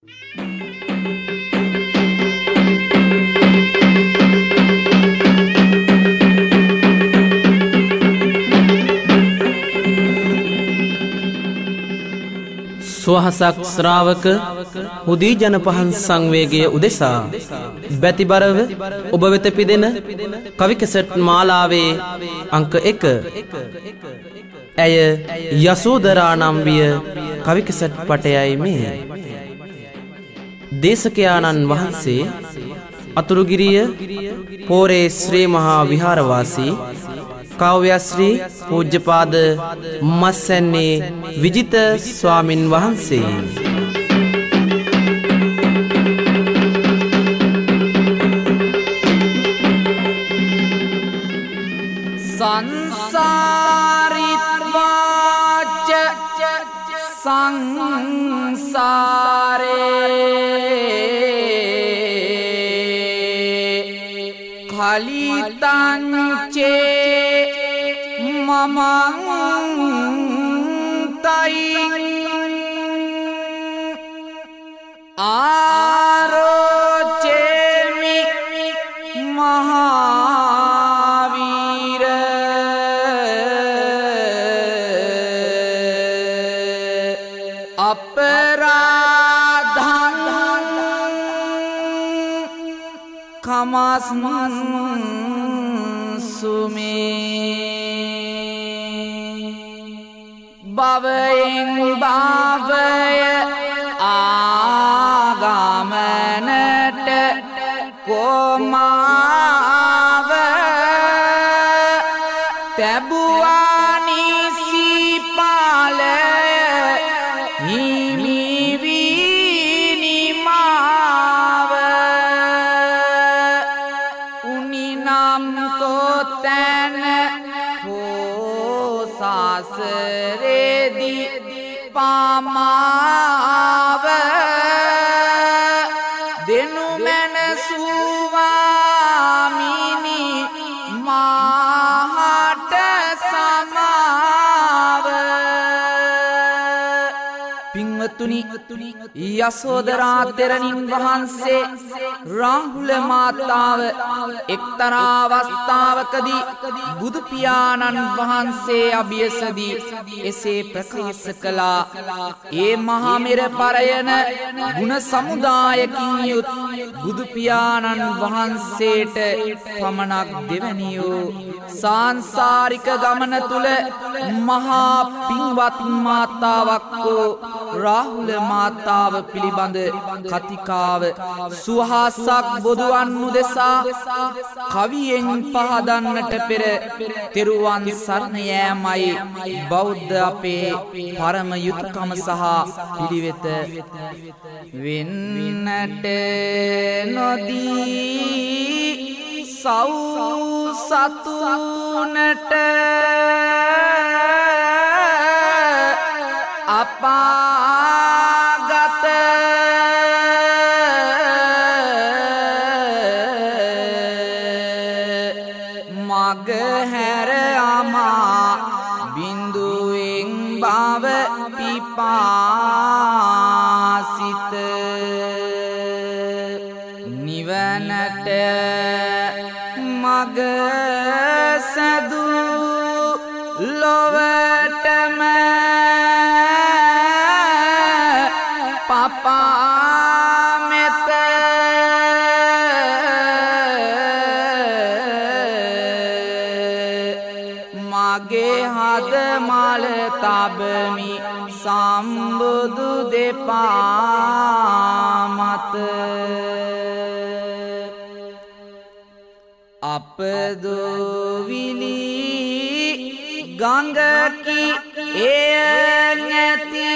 ස්වහසක් ශ්‍රාවක හුදී ජනපහන් සංවේගය උදෙසා බැතිබරව ඔබ වෙත පිදෙන කවි කැසට් මාලාවේ අංක 1 ඇය යසෝදරා නම් විය කවි කැසට් පටයයි මේ. දේශකයාණන් වහන්සේ අතුරුගිරිය පෝරේ ශ්‍රී මහා විහාරවාසී කාව්‍යශ්‍රී පූජ්‍යපාද මස්සැන්නේ විජිත ස්වාමින් වහන්සේ. සංසාරිත්වාච සංසාරේ කලිතංචේ මමංතයි ආරෝචේමි මහාවීර අපරාධං කමස්මසුමේ භවයෙන් භවය ආගමනට කොමාව තැබුවානි සීපාලය හිමිවිනිමාව උනිනම් කොතැන හෝ සාසරේදි පාමාව දෙනු මැන සුවාමිනි මාහට සමාව. පින්වතුනි, යසෝදරා තෙරණින් වහන්සේ රාහුල මාතාව එක්තරා අවස්ථාවකදී බුදු පියාණන් වහන්සේ අභියසදී එසේ ප්‍රකාශ කළා. ඒ මහා මෙර පරයන ගුණ සමුදායකින් යුත් බුදු පියාණන් වහන්සේට පමණක් දෙවැනියෝ සාංසාරික ගමන තුල මහා පින්වත් මාතාවක් වූ රාහුල මාතාව පිළිබඳ කතිකාව සුවහසක් බොදුවන් උදෙසා කවියෙන් පහදන්නට පෙර තෙරුවන් සරණ යෑමයි බෞද්ධ අපේ පරම යුතුයකම සහ පිළිවෙත. වෙන්නට නොදී සව් සතුනට අපාගත මගහැර අමා බිඳුවෙන් බව පිපාසිත නිවනට මග සදු ලොවටම පපාමෙත මගේ හද මල තබමි සම්බුදු දෙපා මත අපදෝවිලි ගංගකි එය නැති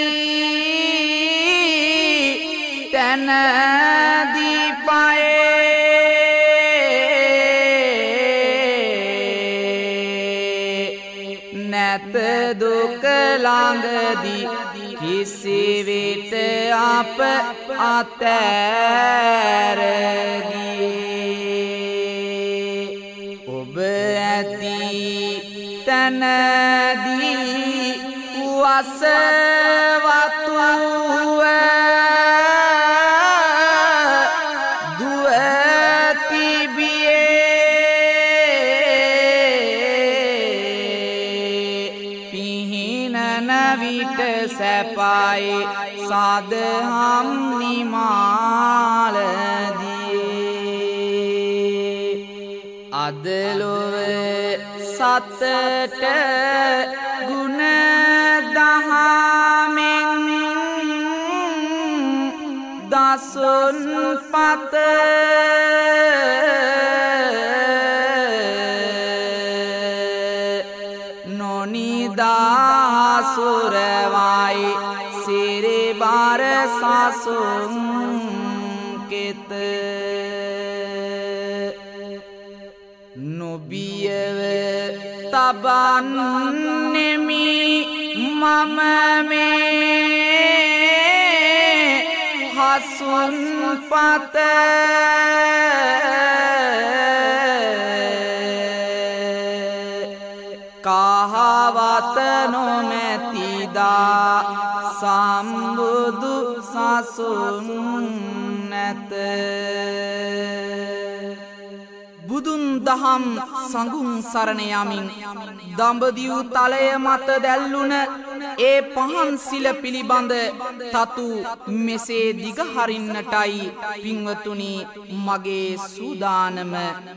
තැනදී පයේ නැත දුක ළඟදී කිසිවිට අප අතෑර ගියේ ඔබ ඇති තැනදී වසවතුව සාදහම් නිමාලදී අදලොව සතට ගුණ දහමෙන් දසුන් පත නොනිදාසුරවයි සිරිබර සසුන් කෙත නොබියව තබන්නෙමි මම මේ හසුන් පත කහවත නොමැතිදා සම්බුදු සසුන් නැත බුදුන් දහම් සඟුන් සරණ යමින් දඹදිව් තලය මත දැල්ලුන ඒ පහන් සිල පිළිබඳ තතු මෙසේ දිගහරින්නටයි පින්වතුනි මගේ සූදානම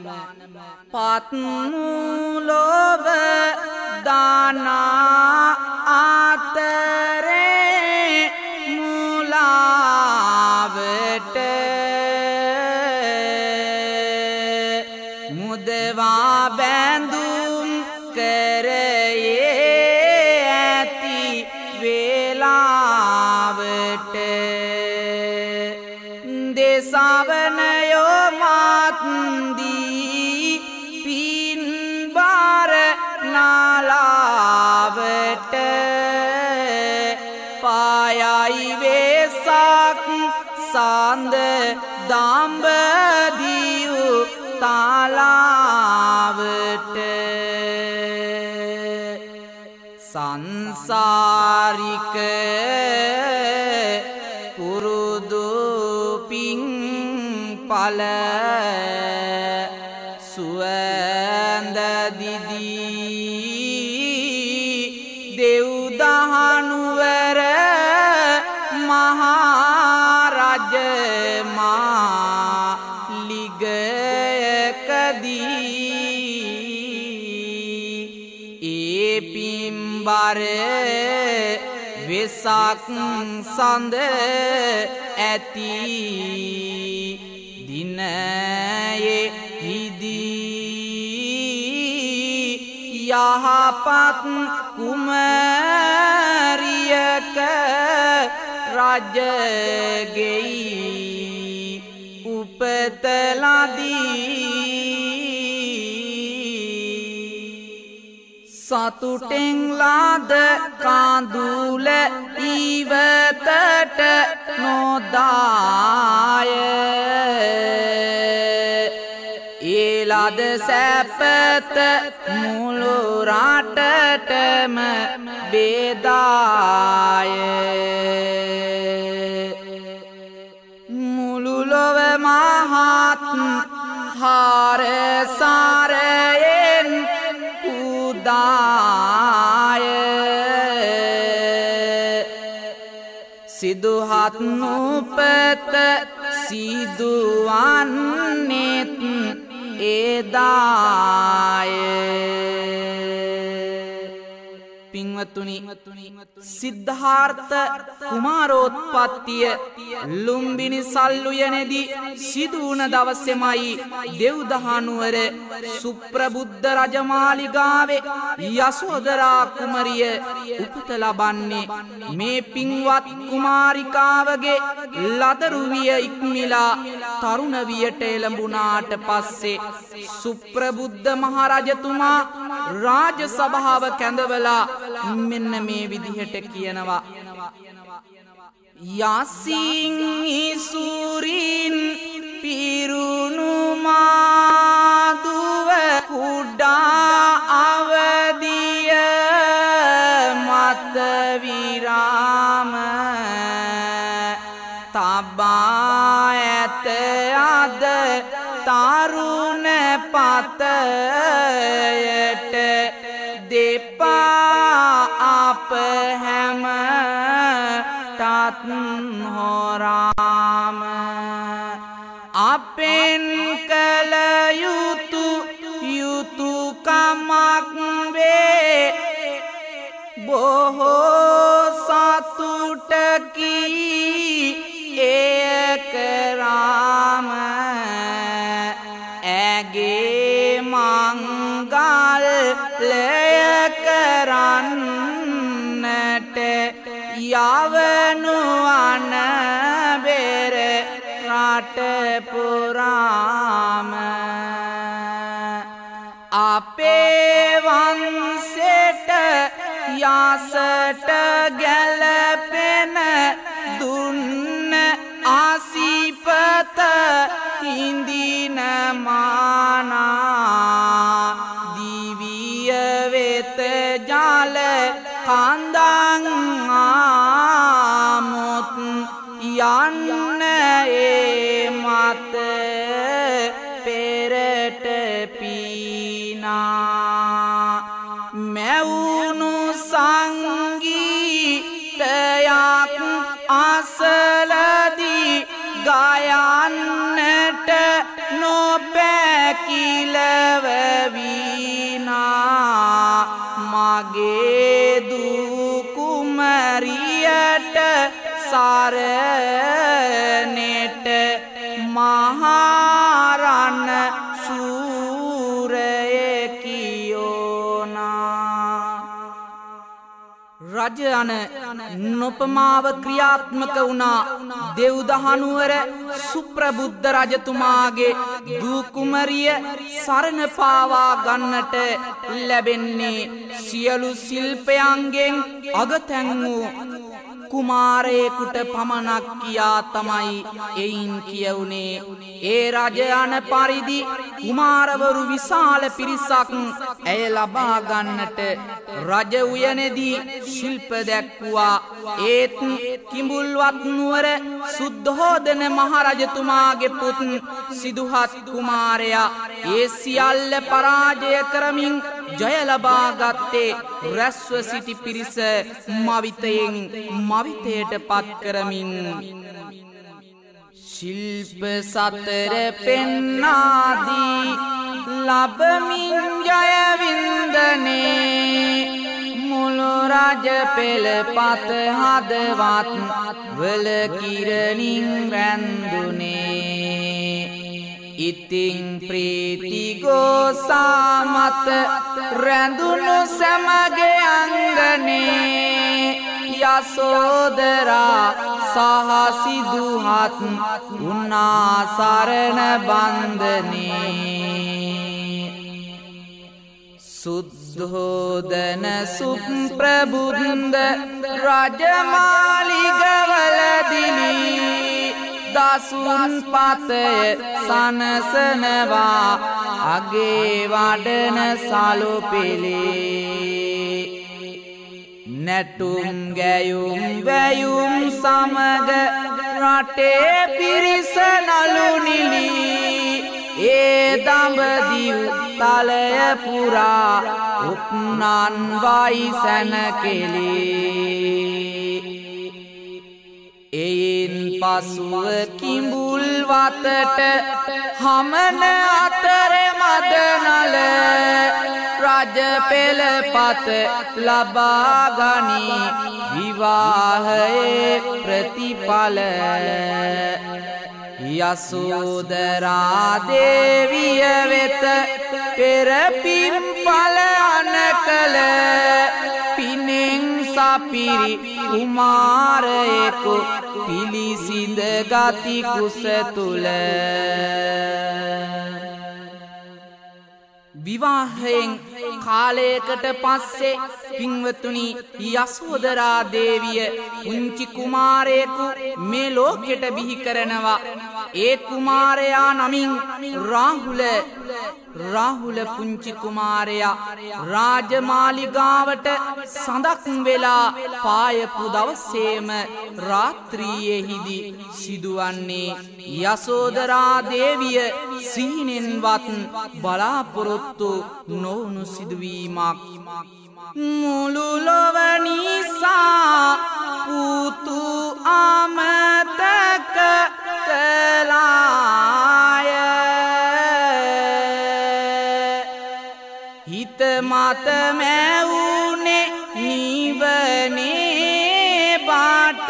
පත්මුලොව දානා ආතරේ මුලාවට මුදවා බැඳුම් කරයේ ඇති වේලාවට දෙසවනයෝ මාත්දී පින්බර නාලාවට පායයි වෙසක් සඳ දඹදිව් තාලාවට සංසාරික පුරුදු පිං පල සුවඳ දිදී දෙව්දහනුවර මහරජ ඒ පිම්බර වෙසක් සඳ ඇති දිනයේ හිදී යහපත් කුමරියක රජගෙයි උපත ලදී සතුටෙන් ලාද කාඳුල ඉවතට නොදාය ඒ ලද සැපත මුළු රටටම බෙදාය මුළු ලොව මහත් හාරසාරයෙන් උදාය සිදුහත් නුපත සිදුවන්නෙත් එදාය පින්වත්තුනි සිද්ධාර්ථ කුමාරෝත්පත්තිය ලුම්බිනි සල්ලුයනේදී සිදුවන දවසෙමයි දෙව්දහනුවර සුප්‍රබුද්ධ රජමාලිගාවේ යසෝදරා කුමරිය උපත ලබන්නේ මේ පින්වත් කුමාරිකාවගේ ලදරු විය ඉක්මිලා තරුණ වියට එළඹුණාට පස්සේ සුප්‍රබුද්ධ මහරජතුමා රාජ සභාව කැඳවලා මෙන්න මේ විදිහට කියනවා යසින් ඉසුරින් පිරුණු මාදුව කුඩා අවදිය මත විරාම තබා ඇත අද තරුණ පතයට දෙපා අප හැම හොරාම අපෙන් කළ යුතුකමක් වේ බොහෝ සතුටකි එය කරාම ඇගේ මංගල්‍යය කරන්නට යවනු අනබෙර රට පුරාම අපේ වංශයට යසට ගැලපෙන දුන්න ආසිපත හිඳින මානා දිවිය වෙත ජල කඳන් ආමුත් යන්න ඒ මත පෙරට පීනා මැවුණු සංගීතයක් අසලදී ගයන්නට නොපැකිලව වීනා මගේ දූ කුමරියට සරණෙට මහරණ රජ අන නොපමාව ක්‍රියාත්මක වුණා දෙව්දහනුවර සුප්‍රබුද්ධ රජතුමාගේ දූ කුමරිය සරණ පාවා ගන්නට ලැබෙන්නේ සියලු ශිල්පයන්ගෙන් අගතැන් වූ කුමාරයෙකුට පමණක් කියා තමයි එයින් කියවුනේ ඒ රජ අන පරිදි කුමාරවරු විශාල පිරිසක් ඇය ලබා ගන්නට රජ උයනේදී ශිල්ප දැක්වුවා ඒත් කිඹුල්වත් නුවර සුද්ධෝදන මහරජතුමාගේ පුත් සිදුහත් කුමාරයා ඒ සියල්ල පරාජය කරමින් ජය ලබා ගත්තේ රැස්ව සිටි පිරිස මවිතයෙන් මවිතයට පත් කරමින් ශිල්ප සතර පෙන්නාදී ලබමින් ජය වින්දනේ මුළු රජ පෙළ පත හදවත් වල කිරණින් රැඳුනේ ඉතිං ප්‍රීති ගෝසා මත රැඳුණු සමගේ අංගනේ යසෝදරා සහ සිදුහත් උන්නා සරණ බන්ධනේ සුද්ධෝදන සුප්‍රබුද්ධ රජමාලිගවලදිලී දසුන් පතය සනසනවා අගේ වඩන සලුපිලේ නැටුම් ගැයුම් වැයුම් සමග රටේ පිරිස නළුනිලී ඒ දඹදිව් තලය පුරා උක්නන් වයිසැන කෙලේ එයින් පසුව කිඹුල් වතට හමන අතර මදනල රජ පෙළ පත ලබා ගනී විවාහයේ ප්‍රතිඵල යසෝදරා දේවිය වෙත පෙර පින්ඵල අනකල පිනෙන් සපිරි කුමාරයෙකු පිළිසිඳ ගති කුස තුල විවාහයෙන් කාලයකට පස්සේ පින්වතුනි යසෝදරා දේවිය පුංචි කුමාරයෙකු මේ ලෝකෙට බිහි කරනවා ඒ කුමාරයා නමින් රාහුල පුංචි කුමාරයා රාජමාලිගාවට සඳක් වෙලා පායපු දවසේම රාත්‍රියේහිදී සිදුවන්නේ යසෝදරා දේවිය සිහිනෙන්වත් බලාපොරොත්තු නොවුණු සිදුවීමක් මුළු ලොව නිසා පුතු අමතක කළාය හිත මත මැවුනේ නිවනේ බාට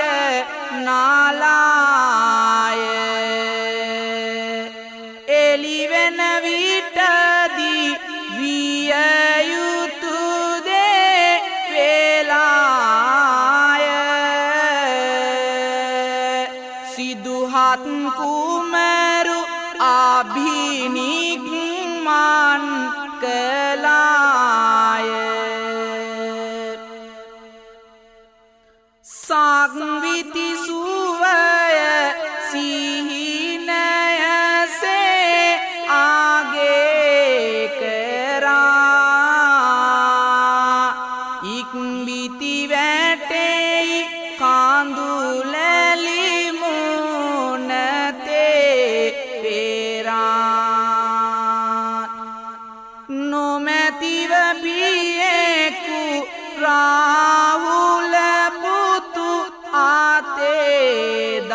නාලාය එළිවෙන විටදී විය යුතු දේ වේලාය සිදුහත් කුමරු අභිනික්මන් කළාය සංවිති සුවය සිහිනයසේ ආගේ කරා ඉක්බිති වැටෙයි කාඳුලැලි මුනතේ පෙරා නොමැතිව පියෙකු රාහුල පුතු ආතේ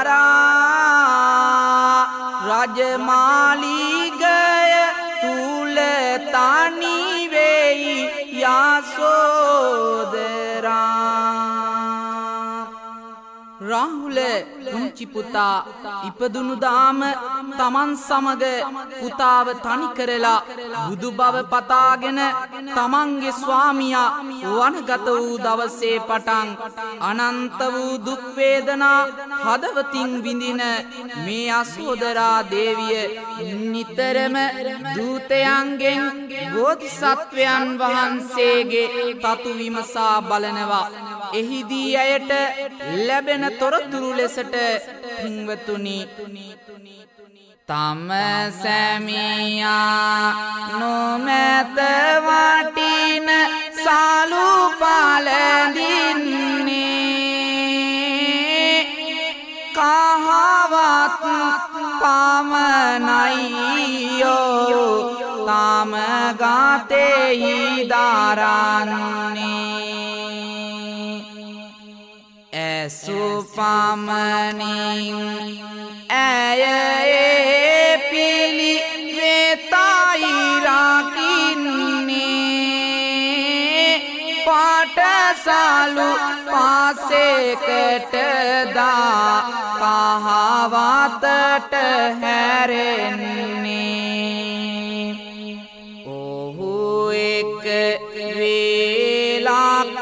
දාරා රජමාලිගය තුල තනි වෙයි යසෝදරා රාහුල පුංචි පුතා ඉපදුණු දාම තමන් සමග පුතාව තනි කරලා බුදු බව පතාගෙන තමන්ගේ ස්වාමියා වනගත වූ දවසේ පටන් අනන්ත වූ දුක් වේදනා හදවතින් විඳින මේ යසෝදරා දේවිය නිතරම දූතයන්ගෙන් බෝධිසත්වයන් වහන්සේගේ තතු විමසා බලනවා එහිදී ඇයට ලැබෙන තොරතුරු ලෙසට පින්වතුනි තම සැමියා නොමැත වටින සාලු පාලදින්නේ කහවත් පමණයියෝ තම ගාතෙහි දාරන්නේ සුපමනින් ඇය පිළි වෙතයි රකින්නේ පාටසලු පාසෙකට දා කහවතට හැරෙන්නේ ඔහු එක් වේලක්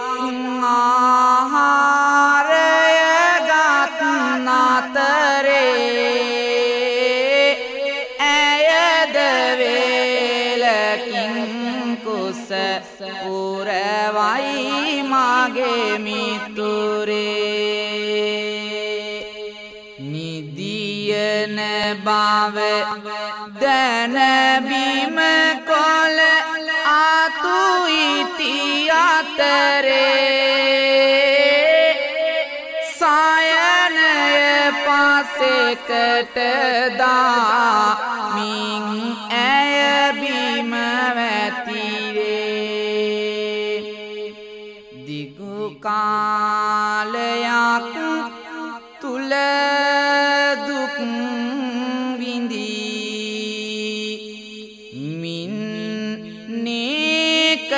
පුරවයි මගේ මිතුරේ නිදියන බව දැනබිම කොළ අතු ඉති අතරේ සයනය පසෙකට දා මින් ඇය බිම වැතිරේ දිගු කාලයක් තුල දුක් විඳී මින් නේක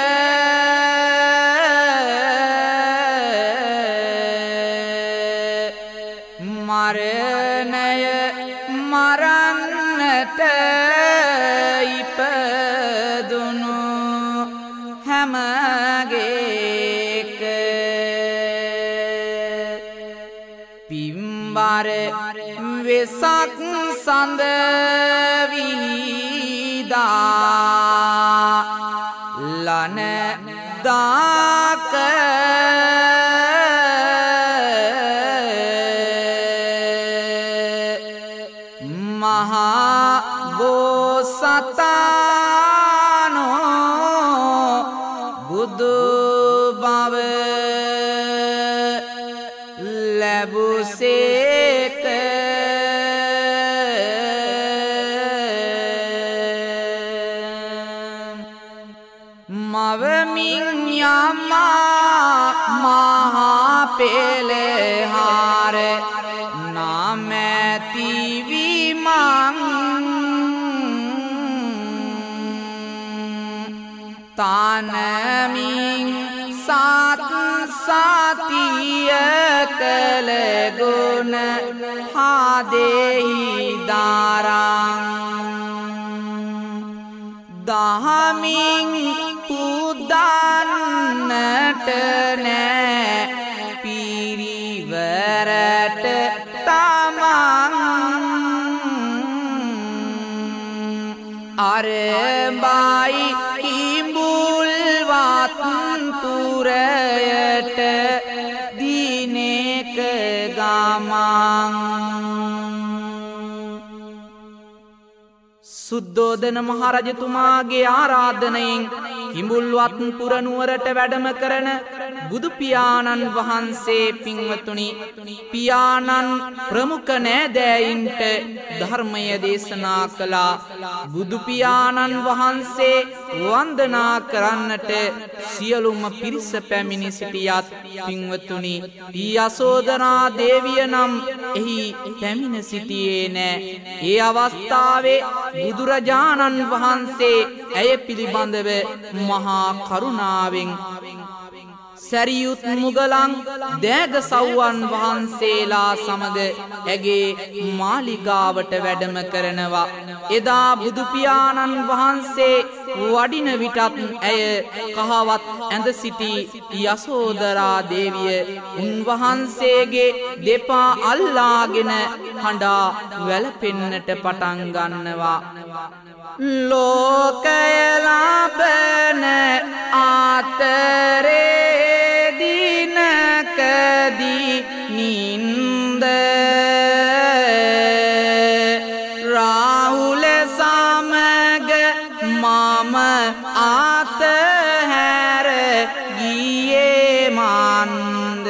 මරණය මරන්නට ඉපදුණු හැමගේක පිම්බර වෙසක් සඳ විහිදා ලන දාක මහා බෝසතාණෝ බුදු බව ලැබුසේක මව මිඤ්ඤාමා මහා පෙළහාර නාමැති විමං තානමින් සත් සතිය කළ ගුණ හදෙහි දාරං දහමින් පුදන්නට නෑ පිරිවරට තමන් අරබයි කිඹුල්වත් පුරයට දිනෙක ගමන් සුද්ධෝදන මහරජතුමාගේ ආරාධනයෙන් කිඹුල්වත් පුර නුවරට වැඩම කරන බුදු පියාණන් වහන්සේ පින්වතුනි පියාණන් ප්‍රමුඛ නෑදෑයින්ට ධර්මය දේශනා කළා බුදු පියාණන් වහන්සේ වන්දනා කරන්නට සියලුම පිරිස පැමිණි සිටියත් පින්වතුනි යසෝදරා දේවිය නම් එහි පැමිණ සිටියේ නෑ ඒ අවස්ථාවේ බුදුරජාණන් වහන්සේ ඇය පිළිබඳව මහා කරුණාවෙන් සැරියුත් මුගලන් දෑග සව්වන් වහන්සේලා සමග ඇගේ මාලිගාවට වැඩම කරනවා එදා බුදු පියාණන් වහන්සේ වඩින විටත් ඇය කහවත් ඇඳ සිටි යසෝදරා දේවිය උන්වහන්සේගේ දෙපා අල්ලාගෙන හඬා වැළපෙන්නට පටන් ගන්නවා ලෝකය ලබන ආතරේ දිනකදී නින්ද රාහුල සමග මම අතහැර ගියේ මන්ද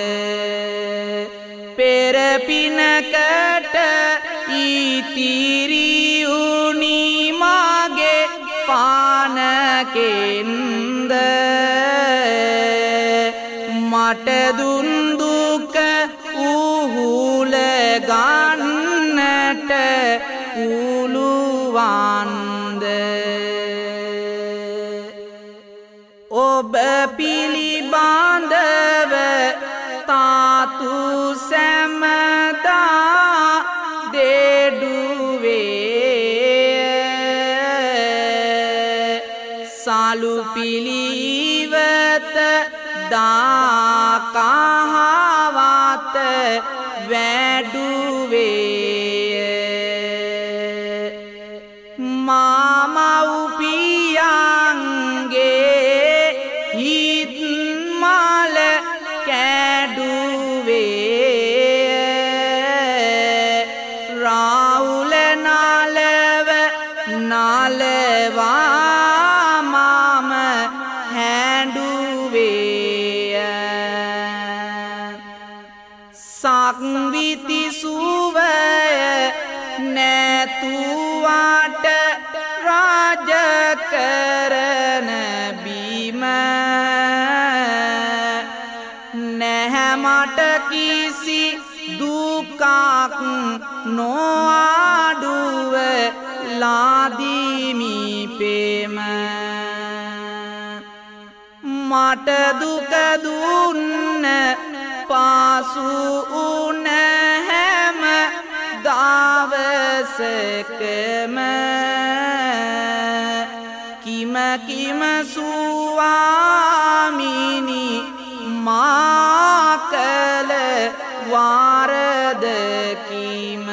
පෙර පිනකට ඉතිරි පානකෙන්ද මට දුන් දුක උහුල ගන්නට පුළුවන්ද ඔබ පිළිබඳව තාතු සැමදා දෙඩුවේ සලු පිළිවෙත දාකහවත වැඩුවේ මාමව්පියන්ගේ හිත් මල කැඩුවේ රාහුල නාලව නාලවා සක්විති සුවය නැතුවට රාජ කරන බිම නැහැ මට කිසි දුකක් නොඅඩුව ලාදිමි පෙම මට දුක දුන්න පාසු උන හැම දවසකම කිම කිම ස්වාමිනි මා කළ වාරද කිම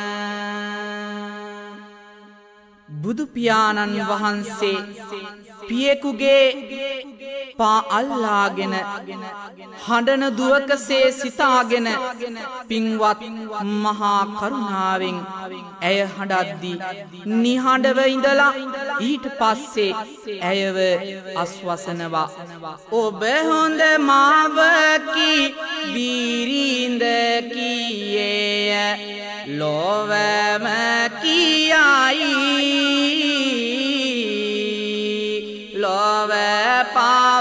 බුදු පියාණන් වහන්සේ පියෙකුගේ පා අල්ලාගෙන හඬන දුවකසේ සිතාගෙන පින්වත් මහා කරුණාවෙන් ඇය හඬද්දී නිහඬව ඉඳලා ඊට පස්සේ ඇයව අස්වසනවා ඔබ හොඳ මාවකි බිරිඳ කීයේ ලොවම කියයි ලොව පා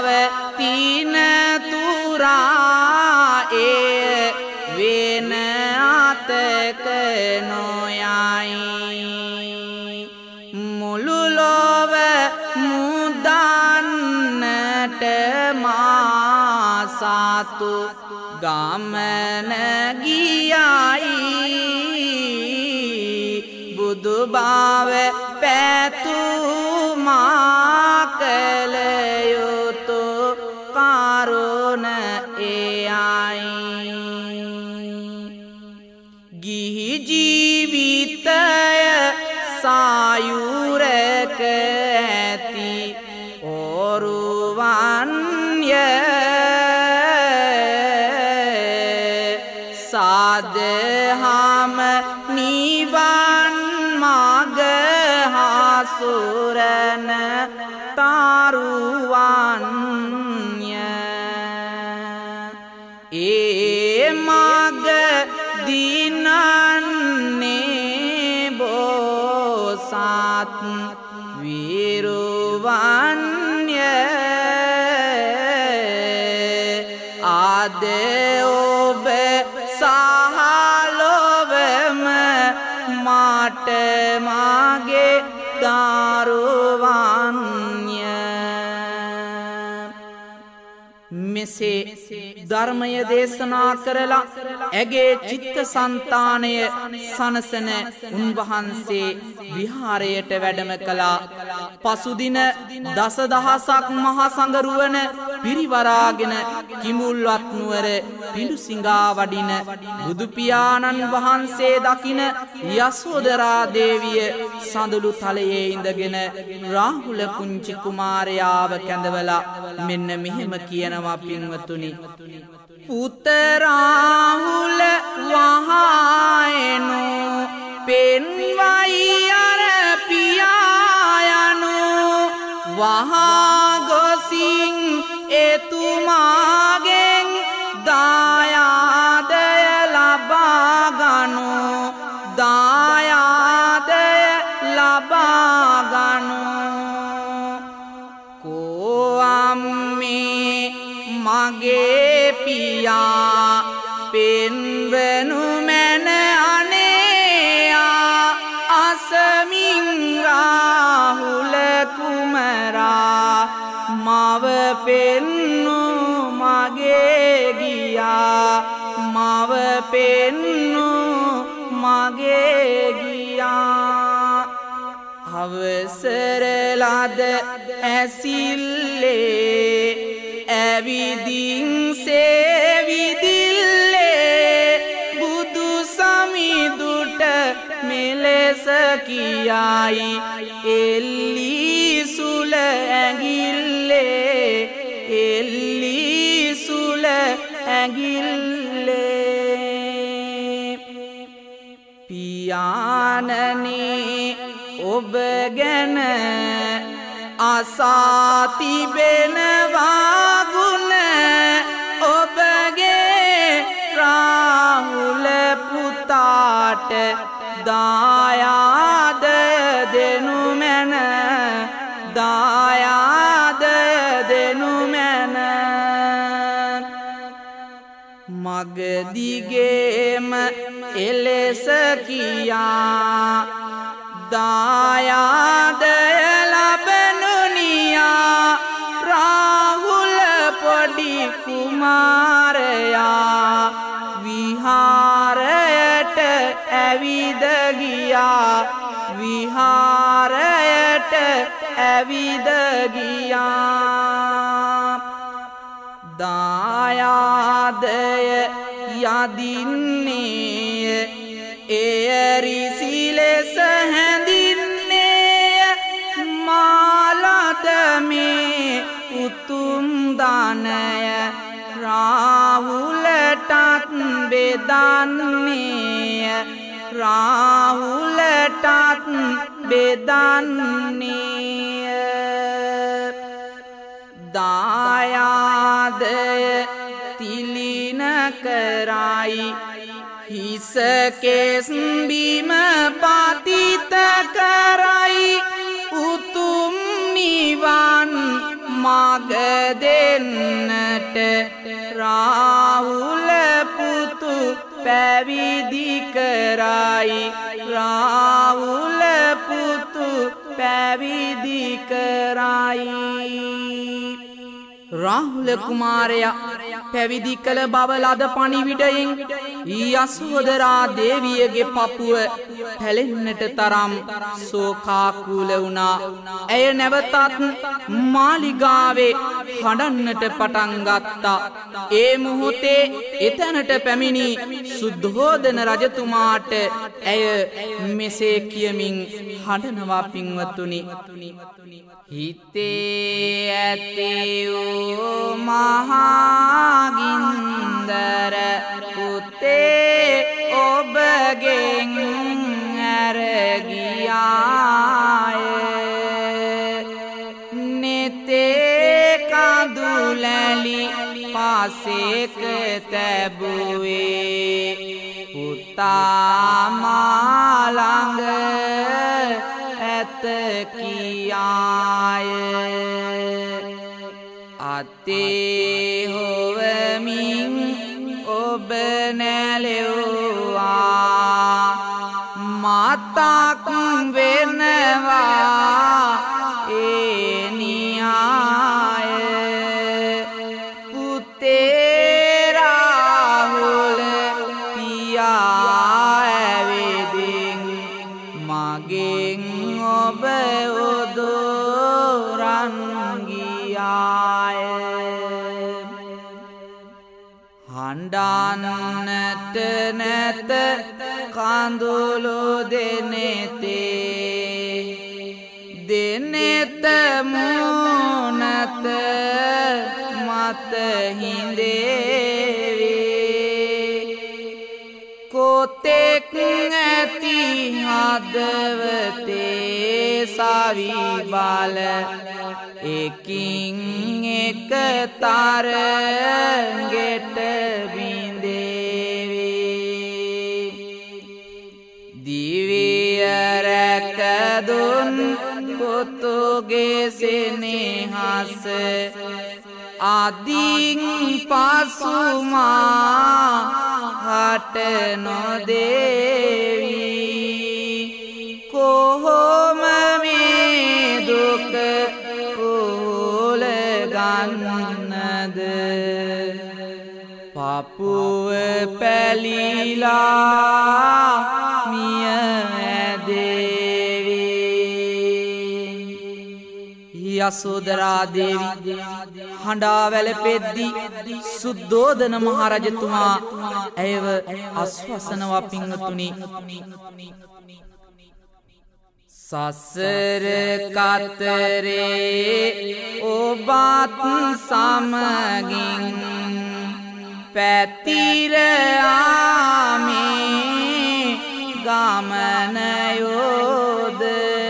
තොරක නොයයි මුළු ලොව මුදන්නට මා සතු ගමන ගියයි බුදු බව පැතුමා කළ යුතු කරුණ එයයි ගිහි ජීවිතය සායුරක ඇති ඔරුවන්ය සාදහම නිවන් මග හසුරන තරුවන්ය ඒ මග දිනන්නේ බෝසත් විරුවන්ය ආද ඔබ සහලොවම මට මගේ දරුවන්ය මෙසේ ධර්මය දේශනා කරලා ඇගේ චිත්ත සංතානය සනසන උන්වහන්සේ විහාරයට වැඩම කළා පසුදින දසදහසක් මහා සංඝරුවන පිරිවරාගෙන කිමුල්වත් නුවර පිඬුසිඟා වඩින බුදු පියාණන් වහන්සේ දකින යසෝදරා දේවිය සඳලු තලයේ ඉඳගෙන රාහුල කුංචි කුමාරයාව කැඳවලා මෙන්න මෙහෙම කියනවා පින්වතුනි පුතරාහුල වහායනු පෙන්වයි අර පියායනු වහාගොසින් එතුමාගෙන් දායාදය ලබාගනු දායාදය ලබාගනු කෝම්මේ මගේ පියා පෙන්වනු මැන අනේයා අසමින් රාහුල කුමරා මව පෙන්නු මගේ ගියා මව පෙන්නු මගේ ගියා අවසර ලද ඇසිල්ලේ ඇවිදින් සේවිදිල්ලේ බුදු සමිදුට මෙලෙස කියයි එල්ලී සුල ඇඟිල්ලේ එල්ලී සුල ඇඟිල්ලේ පියාණනේ ඔබ ගැන අසා තිබෙනවා ගුණ ඔබගේ රාහුල පුතාට දායාද දෙනු මැන දායාද දෙනු මැන මගදිගේම එලෙස කියා දායාදය ලබනුනියා රාහුල පොඩි කුමාරයා විහාරයට ඇවිද ගියා විහාරයට ඇවිද ගියා දායාදය යදින්නේ එයරිසි ලෙස හැඳින්නේ මාලද මේ උතුම් දානය රාහුලටත් බෙදන්නේ රාහුලටත් බෙදන්නේ දායාදය තිලින කරයි හිසකෙස් බිම පතිත කරයි උතුම් නිවන් මග දෙන්නට රාහුල පුතු පැවිදි කරයි රාහුල පුතු පැවිදි කරයි රාහුල කුමාරයා පැවිදි කළ බව ලද පණිවිඩයෙන් යසෝදරා දේවියගේ පපුව පැලෙන්නට තරම් ශෝකාකූල වුණා. ඇය නැවතත් මාලිගාවේ හඬන්නට පටන් ගත්තා. ඒ මොහොතේ එතැනට පැමිණි සුද්ධෝදන රජතුමාට ඇය මෙසේ කියමින් හඬනවා පින්වතුනි. හිතේ ඇතිවූ මහාගින්දර පුතේ ඔබගෙන් ඇරගියාය නෙතේ කඳුලැලි පාසෙක තැබුවේ පුතා මාළඟ ඇත කියාය අතේ හොවමින් ඔබ නැලෙව්වා මතක් වෙනවා ඒ නියාය පුතේ රාහුල පියා ඇවිදින් මගෙන් ඔබ උදුරන් ගියාය හඬන්නට නැත කඳුළු දෙනෙත මුනත මත හිඳේවේ කොතෙක් ඇති හදවතේ සවි බල එකින් එක තරගෙට බිඳේවේ දිවිය රැකදුන් පුතුගේ සෙනෙහස අදින් පසුමා හට නොදේවී කොහොම මේ දුක පොල ගන්නද පපුව පැලිලා මිය ඇදේවී යසෝදරා දේවි හඬා වැළපෙද්දී සුද්ධෝදන මහරජතුමා ඇයව අස්වසනවා පින්වතුනි සසර කතරේ ඔබත් සමගින් පැතිර ආමේ ගමන යෝද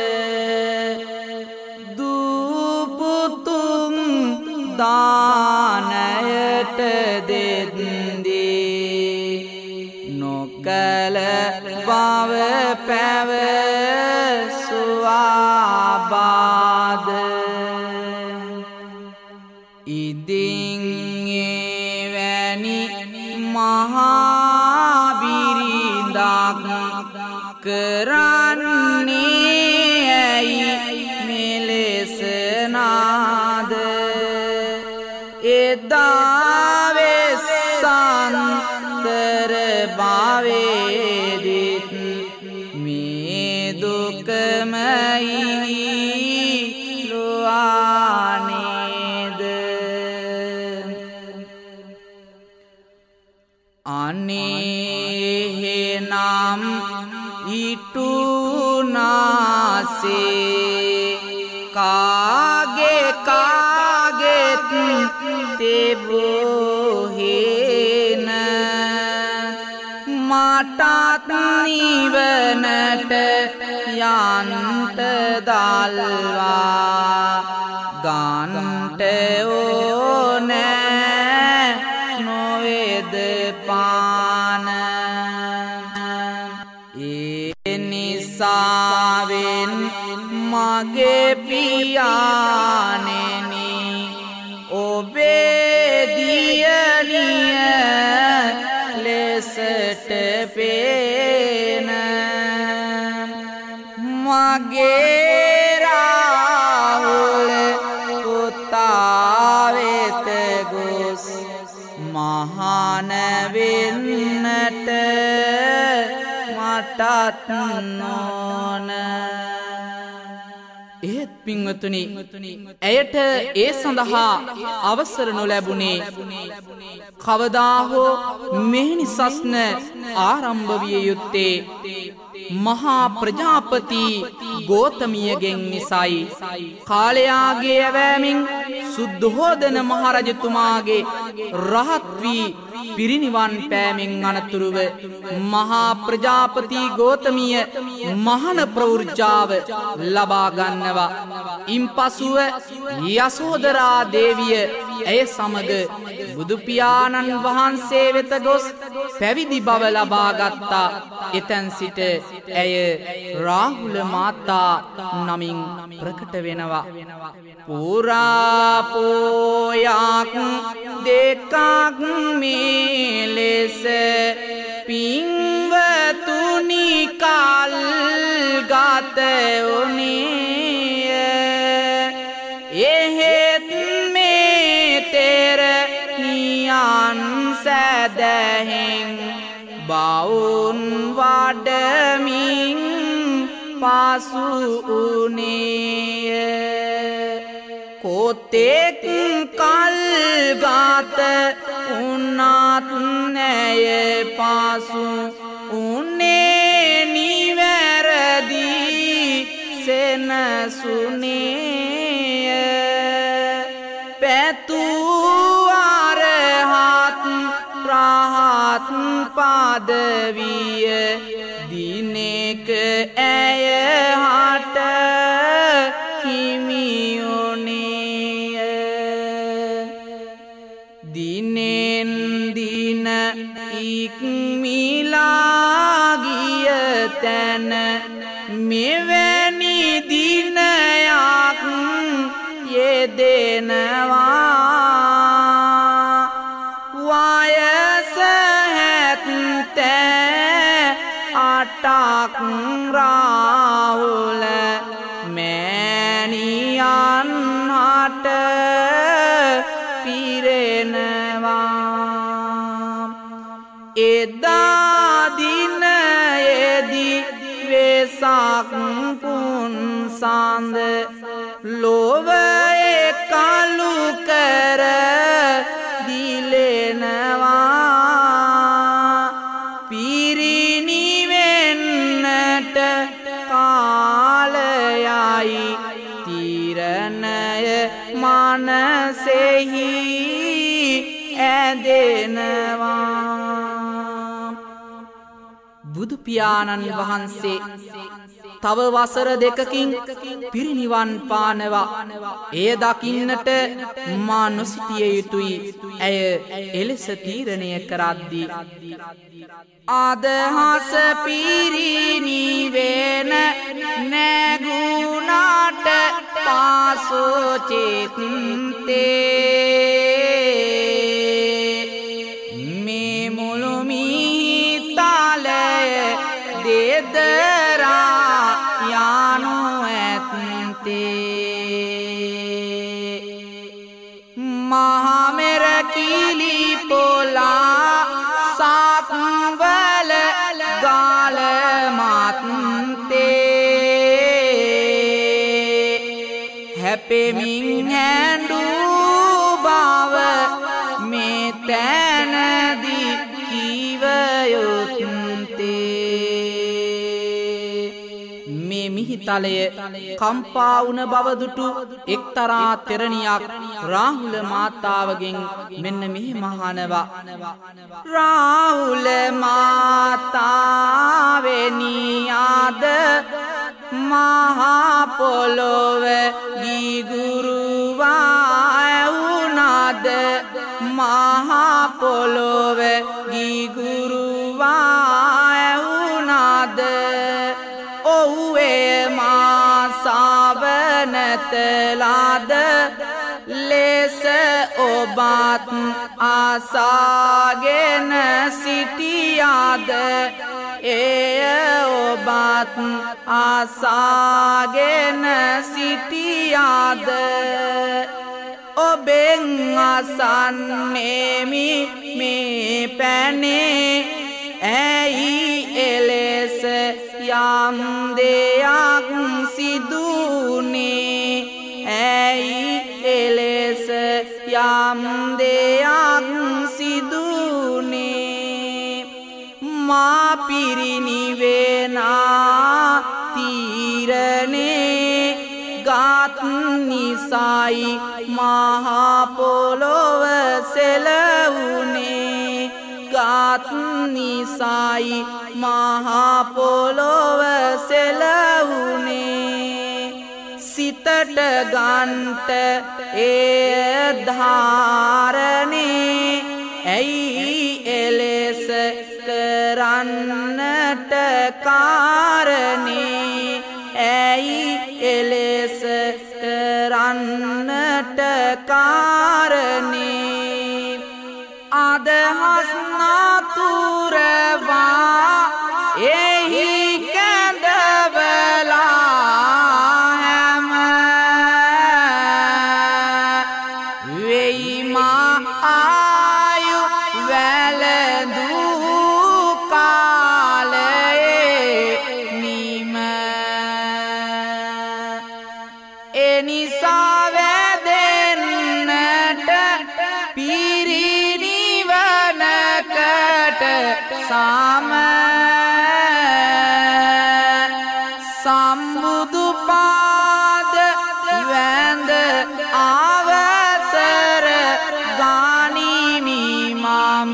දුපුතුන් දානයට දෙද්දී නොකල බව පැවසුවාබාද ඉදින් එවැනි මහාබිරිඳක් කරන්නේ ඇයි මෙලෙස නාද එදා වෙස්සන්තර භවයේදීත් මේ දුකමයි ලුවානේද අනේහෙනම් ඉටුනාසේ කාගෙත් තෙබෝහෙන මටත් නිවනට යන්ට දල්වා ගන්ට ඕනෑ නොවේද පාන ඒ නිසාවෙන් මගේ පියාණෙනි ඔබේ දියණිය ලෙසට පේන මගේ රාහුල පුතා වෙත ගොස් මහාන වෙන්නට මටත් නොන. එහෙත් පින්වතුනි, ඇයට ඒ සඳහා අවසර නොලැබුණේ කවදා හෝ මෙහෙණි සස්න ආරම්භ විය යුත්තේ මහා ප්‍රජාපති ගෝතමියගෙන් නිසයි. කාලයාගේ ඇවෑමින් සුද්ධෝදන මහරජතුමාගේ රහත් වී පිරිනිවන් පෑමෙන් අනතුරුව මහා ප්‍රජාපති ගෝතමිය මහන ප්‍රවෘජාව ලබා ගන්නවා. ඉන්පසුව යසෝදරා දේවිය ඇය සමග බුදු පියාණන් වහන්සේ වෙත ගොස් පැවිදි බව ලබා ගත්තා. එතැන් සිට ඇය රාහුල මාතා නමින් ප්‍රකට වෙනවා. පුරාපෝයක් දෙකක් මේ ලෙස පින්වතුනි කල් ගත වුණේ. එහෙත් මේ තෙර නියන් සැදැහෙන් බවුන් වඩමින් පසු වුණේ. කොතෙක් කල් ගත උනත් නැය පසු උනේ නිවැරදි සෙනසුනේ. පැතුූ අරහත් රහත් පදවිය දිනෙක ඇය හට හිමියුනේ. දිනෙන් දින ඉක්මිලා ගිය තැන මෙවැනි දිනයක් යෙදෙනවා. වයස 78ක් රාහුල මෑණියන් හට පිරෙනවා. එදා දිනයේදී වෙසක් පුන්සඳ ලොවේ කලු කර දිලෙනවා. පිරිනිවෙන්නට කාලයයි තිරණය මනසෙහි ඇදෙනවා. බුදු පියාණන් වහන්සේ තව වසර දෙකකින් පිරිනිවන් පානවා. එය දකින්නට මා නොසිටිය යුතුයි. ඇය එලෙස තීරණය කරද්දී අදහස පිරිනිවෙන නැගුණාට පාසෝ චේතේ මේ මුළු මිහිතලය දෙදරා යනු ඇත්තේ. මහමෙර කිලි පොලා සක්වල ගාල මත්තේ හැපෙමින් හැඬූ බව මේ තැනදී කිව යුත්තේ. මේ මිහිතලය කම්පා වුණ බව දුටු එක්තරා තෙරණියක් රාහුල මාතාවගෙන් මෙන්න මෙහි මහනවා. රාහුල මාතාවෙනි ආද මහා පොළොව ගිගුරුවා ඇවුනාද මහා පොළොව ගිගුරුවා ඇවුනාද ඔව්වේ මා සාවනතලාද ලෙස ඔබත් ආසාගෙන සිටියාද එය ඔබත් ආසාගෙන සිටියාද ඔබෙන් අසන්නේමි මේ පැනේ ඇයි එලෙස යම් දෙයක් සිදුනේ ඇයි එලෙස යම් දෙයක් සිදුනේ මා පිරිනිවෙනා තීරණේ ගත් නිසයි මහා පොළොව සෙලවුනේ ගත් නිසයි මහා පොළොව සෙලවුනේ සිතට ගන්ට ඒ ධාරණේ ඇයි එලෙස කරන්නට කාරණේ ඇයි එලෙස කරන්නට කාරණේ අදහස් නතුරවා එහි කැඳවලා හැම වෙයි මා ආයු වැළඳූ කාලයේ නිම එනිසා වැදෙන්නට පිරිනිවනකට සම්බුදු පාද වැඳ අවසර ගනිමි මම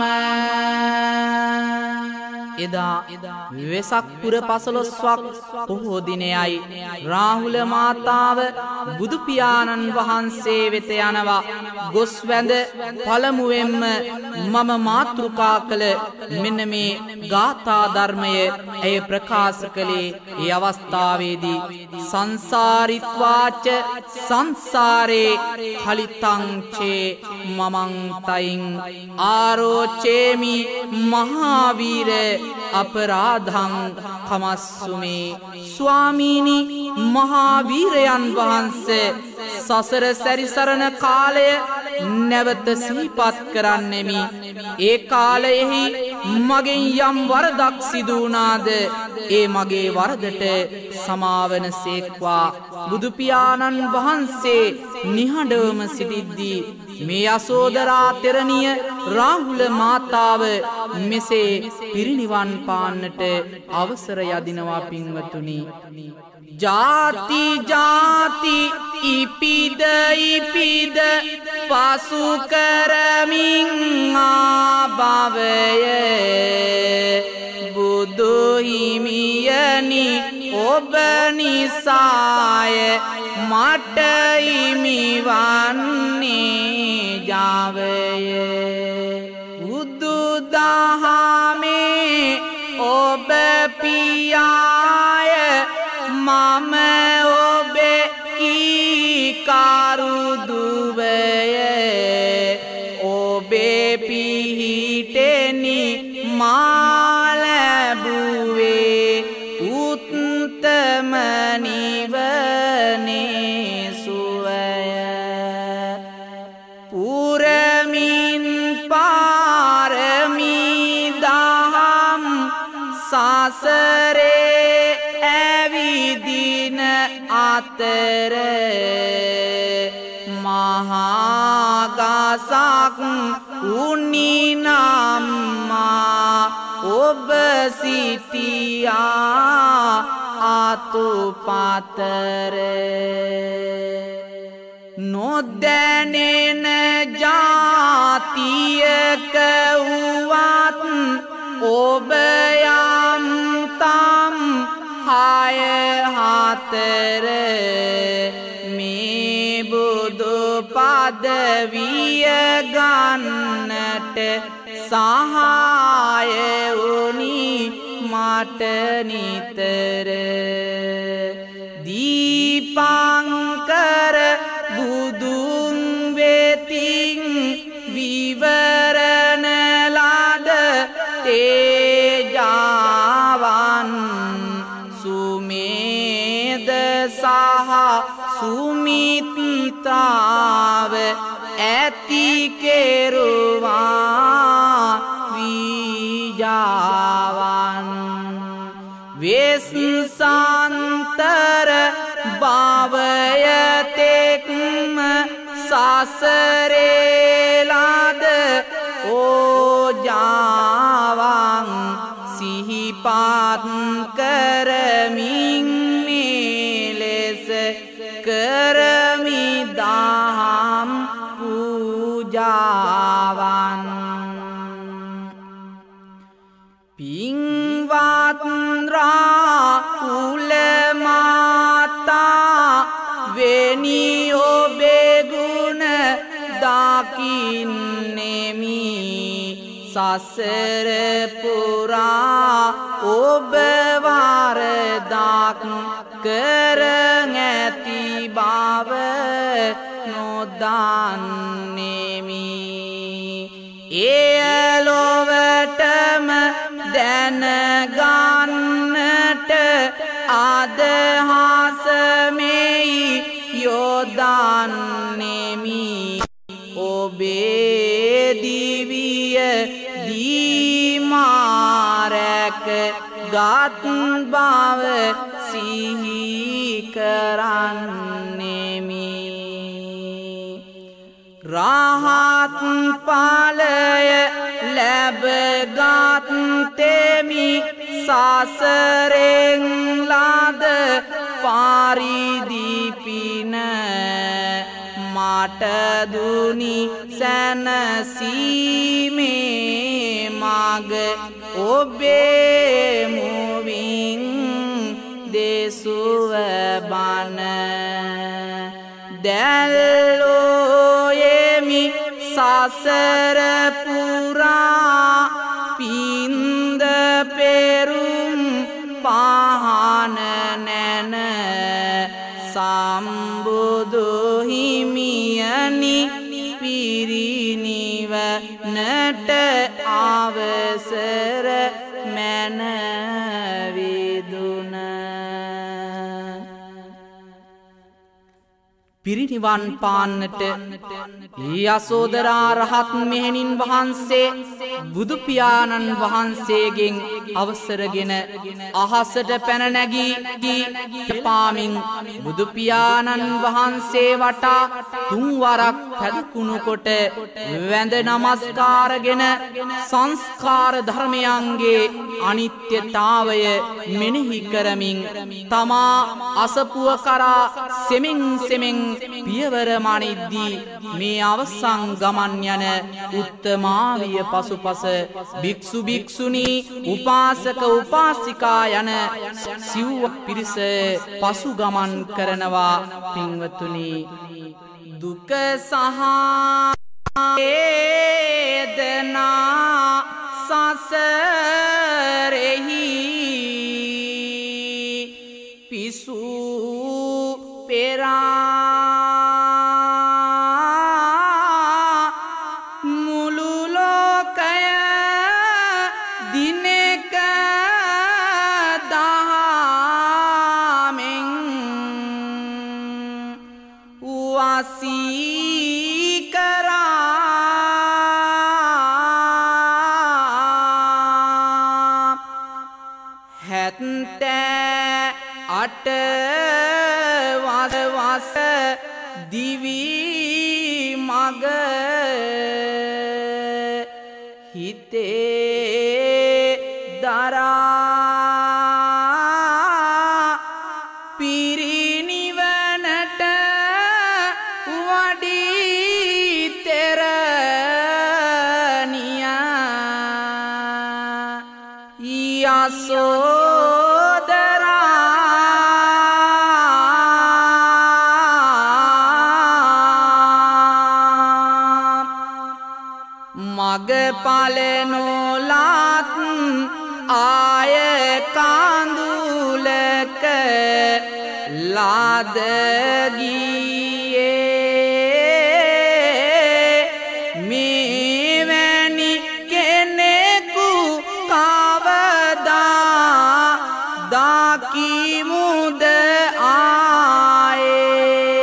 එදා වෙසක් පුර 15ක් පොහෝ දිනයයි රාහුල මාතාව බුදු පියාණන් වහන්සේ වෙත යනවා ගොස් වැඳ පළමුවෙන්ම මම මාතෘකා කළ මෙන්න මේ ගාථා ධර්මය එය ප්‍රකාශ කළේ ඒ අවස්ථාවේදී සංසාරිත්වාච සංසාරේ කලිතං චේ මමං තයින් ආරෝචේමි මහාවීර අපරාධං කමස්සුමේ ස්වාමීනි මහාවීරයන් වහන්සේ සසර සැරිසරන කාලය නැවත සිහිපත් කරන්නෙමි ඒ කාලයෙහි මගෙන් යම් වරදක් සිදු වුණාද ඒ මගේ වරදට සමාවන සේක්වා බුදු පියාණන් වහන්සේ නිහඬවම සිටිද්දී මේ යසෝදරා තෙරණිය රාහුල මාතාව මෙසේ පිරිනිවන් පාන්නට අවසර යදිනවා පින්වතුනි ජාති ජාති ඉපිද ඉපිද පසු කරමින් ආභවය බුදු හිමියනි ඔබ නිසාය මට හිමිවන්නේ ජාවය බුදු දහමේ ඔබ පියාය මම ඔබේ කීකරුදුවය ඔබේ පිහිටෙනි මා ලැබුවේ උත්තම නිවනේ සුවය පුරමින් පාරමී දහම් සසරේ ඇවිදින අතර මහාගසක් උනිනම්මා ඔබ සිටියා අතුපතර නොදැනෙන ජාතියක වුවත් ඔබ යම් තම් හය හතර මේ බුදු පදවිය ගන්නට සහාය වුනි මට නිතර දීපංකර බුදුන් සුමිත්‍රාව ඇති කෙරුවා වීජාවන් වෙස්සාන්තර භවයතෙක්ම සසරේලාද ඕජාවන් සිහිපත් කරමින් මෙලෙස කරමි දහම් පූජාවන් පින්වත් රාහුල මාතා වෙනි ඔබේ ගුණ දකින්නෙමි සසර පුරා ඔබ වරදක් කර නැති බව නොදන්නෙමි එයලොවටම දැනගන්නට අදහස මෙයි යොදන්නෙමි ඔබේ දිවිය දීමාරැක ගත් බව සිහි කරන්නෙමි රහත් ඵලය ලැබගත් තෙමි සසරෙන් ලද පරිදි මට දුනි සැනසීමේ මග ඔබේ මුවින් දෙසුව බණ දැල්ලෝයෙමි සසර පුරා පින්ද පෙරුම් පහන නැන සම්බුදු හිමියනි පිරිනිවනට අවසර මැනවිදුන පිරිනිවන් පාන්නට යසෝදරා රහත් මෙහෙණින් වහන්සේ බුදු පියාණන් වහන්සේගෙන් අවසරගෙන අහසට පැන නැගී පාමින් බුදු පියාණන් වහන්සේ වටා තුන්වරක් පැදුකුණු කොට වැඳ නමස්කාරගෙන සංස්කාර ධර්මයන්ගේ අනිත්‍යතාවය මෙනෙහි කරමින් තමා අසපුව කරා සෙමින් සෙමින් පියවර මනිද්දී මේ අවසන් ගමන් යන උත්තමාවිය පසුපස භික්ෂු භික්ෂුණී උපාසක උපාසිකා යන සිව්ව පිරිස පසු ගමන් කරනවා පින්වතුනි දුක සහ වේදනා සසරෙහි පිසු පෙරා දිවි මග හිතේ දරා පිරිනිවනට වඩී තෙරණියා යසෝදරා මගපල නොලත් ආය කඳුලක ලාද ගියේ මෙවැනි කෙනෙකු කවදා දකිමුද ආයේ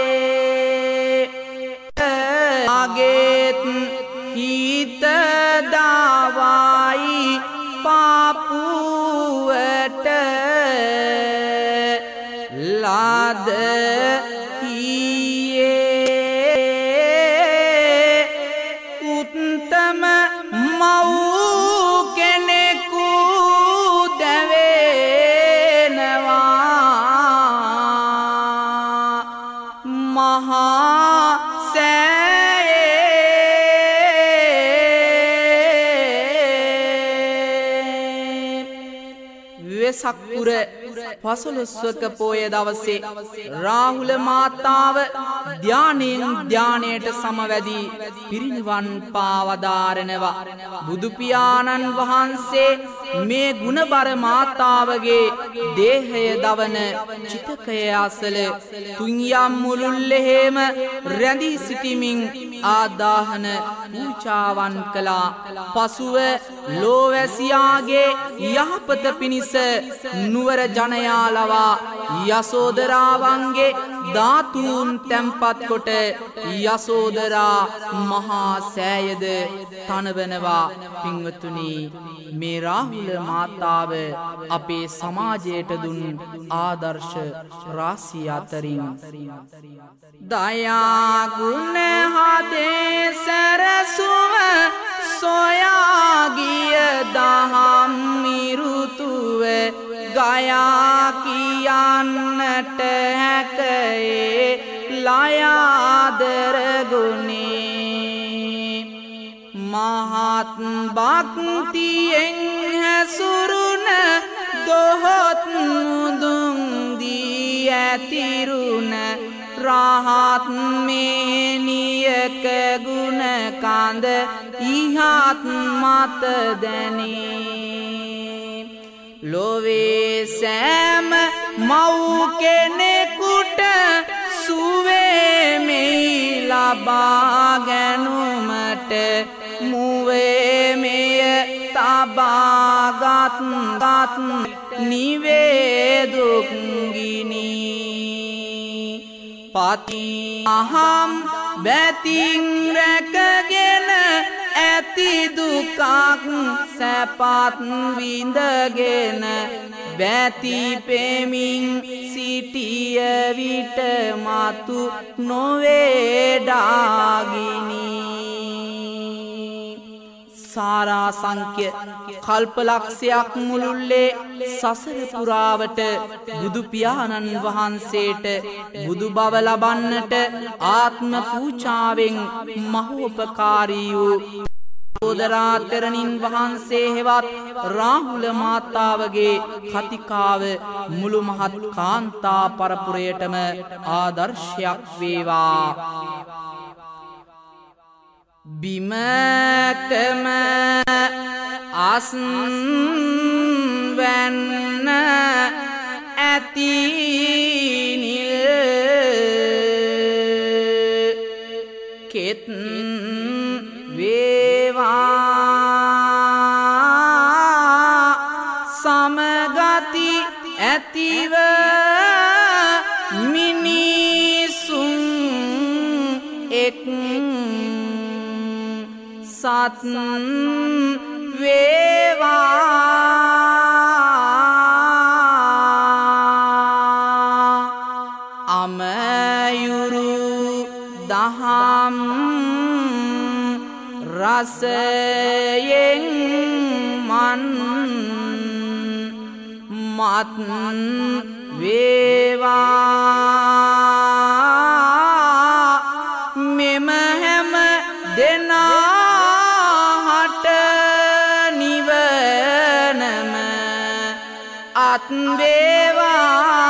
වෙසක් පුර පසළොස්වක පෝය දවසේ රාහුල මාතාව ධානයෙන් ධානයට සමවැදී පිරිනිවන් පාවදාරනවා. බුදු පියාණන් වහන්සේ මේ ගුණබර මාතාවගේ දේහය දවන චිතකය අසල තුන්යම් මුළුල්ලෙහිම රැඳී සිටිමින් ආදාහන පූජාවන් කළා. පසුව ලෝවැසියාගේ යහපත පිණිස නුවර ජනයා ලවා යසෝදරාවන්ගේ ධාතුන් තැන්පත් කොට යසෝදරා මහා සෑයද තනවනවා. පින්වතුනි, මේ රාහුල මාතාව අපේ සමාජයට දුන් ආදර්ශ රාශිය අතරින් දයා ගුණ හදේ සරසුව සොයා ගිය දහම් මිරුතුව ගයා කියන්නට හැකේ ලයාදර ගුණේ මහත් භක්තියෙන් හැසුරුන දොහොත් මුදුන් දී ඇතිරුන රහත් මේනියක ගුණ කඳ ඉහත් මත දැනේ. ලොවේ සෑම මව් කෙනෙකුට සුවේ මෙහි ලබා ගැනුමට මුවේ මෙය තබාගත් නිවේදුක්ගිනි පති අහම් බැතින් රැකගෙන ඇති දුකක් සැපත් විඳගෙන බැති පෙමින් සිටිය විට මතු නොවේඩාගිනි. සාරා සංඛ්‍ය කල්පලක්ෂයක් මුළුල්ලේ සසර පුරාවට බුදු පියාණන් වහන්සේට බුදු බව ලබන්නට ආත්ම පූජාවෙන් මහෝපකාරී වූ සෝදරා තෙරණින් වහන්සේ හෙවත් රාහුල මාතාවගේ කතිකාව මුළු මහත් කාන්තා පරපුරයටම ආදර්ශයක් වේවා. බිමකම අස්වැන්න ඇති නිල් කෙත් වේවා සමගති ඇතිව මිනිසුන් එක් සත් වේවා අමයුරු දහම් රසයෙන් මත් වේවා මෙම හැම දෙනාහට නිවනම අත් වේවා.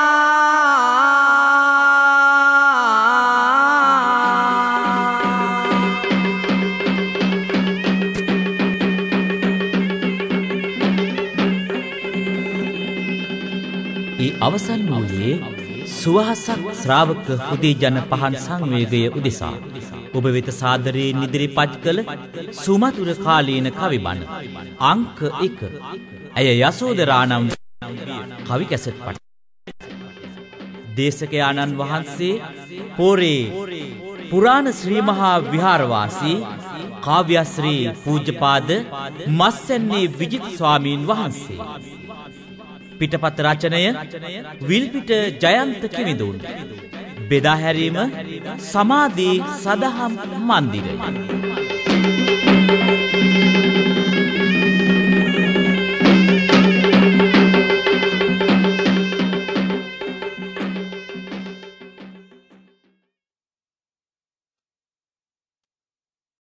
අවසන් වූයේ සුවහසක් ශ්‍රාවක හුදී ජන පහන් සංවේගය උදෙසා ඔබ වෙත සාදරයෙන් ඉදිරිපත් කළ සුමතුර කාලීන කවි බණ අංක 1. ඇය යසෝදරා නම් කවි කැසට් පට. දේශකයාණන් වහන්සේ පෝරේ පුරාණ ශ්‍රී මහා විහාරවාසී කාව්‍යශ්‍රී පූජ්‍යපාද මස්සැන්නේ විජිත් ස්වාමීන් වහන්සේ. පිටපත් රචනය විල්පිට ජයන්ත කිමිදුන්. බෙදා හැරීම සමාධි සදහම් මන්දිරය.